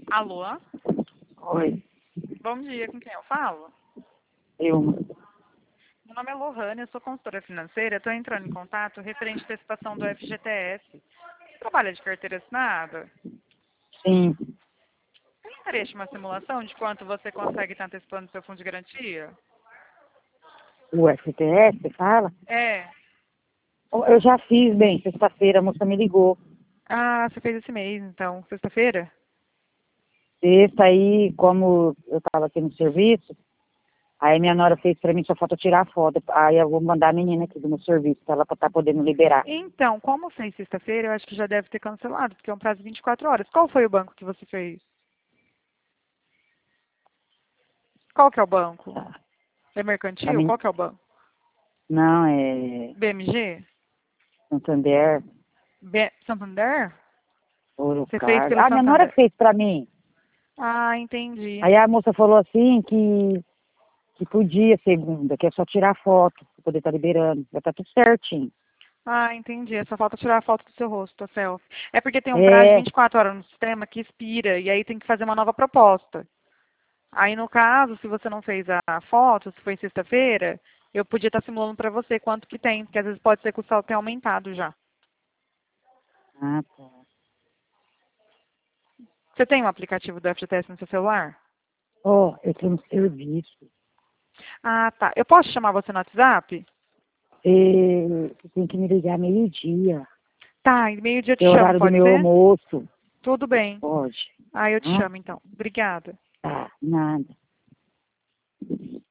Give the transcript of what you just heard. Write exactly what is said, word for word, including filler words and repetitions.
Alô? Oi, Bom dia, com quem eu falo? eu. Meu nome é Lohane, eu sou consultora financeira, estou entrando em contato referente à antecipação do F G T S. Você trabalha de carteira assinada? Sim, Tem interesse em uma simulação de quanto você consegue estar antecipando seu fundo de garantia? o F T S, você fala? É. Eu já fiz, bem, sexta-feira a moça me ligou. Ah, você fez esse mês, então, sexta-feira? Sexta aí, como eu tava aqui no serviço, aí minha nora fez pra mim, só falta tirar a foto. Aí eu vou mandar a menina aqui do meu serviço, pra ela tá podendo liberar. Então, como fez sexta-feira, eu acho que já deve ter cancelado, porque é um prazo de vinte e quatro horas. Qual foi o banco que você fez? Qual que é o banco? Tá. É A mercantil? men... Qual que é o banco? Não, é B M G? Santander, B... Santander? Ouro Você fez Card. pelo Ah, minha nora Santander? que fez pra mim. Ah, entendi. Aí a moça falou assim que, que podia segunda, que é só tirar a foto pra poder estar liberando. Já tá tudo certinho. Ah, entendi. É só falta tirar a foto do seu rosto, a selfie. É porque tem um prazo de É. vinte e quatro horas no sistema que expira e aí tem que fazer uma nova proposta. Aí, no caso, se você não fez a foto, se foi sexta-feira, eu podia estar simulando para você quanto que tem, porque às vezes pode ser que o saldo tenha aumentado já. Ah, tá. Você tem um aplicativo do F G T S no seu celular? Ó, eu tenho um serviço. Ah, tá. Eu posso chamar você no WhatsApp? E você tem que me ligar meio-dia. Tá, e meio-dia eu Que te é o chamo, horário do pode meu ser? almoço. Tudo bem. Pode. Ah, eu te Hã? chamo então. Obrigada. Tá, nada.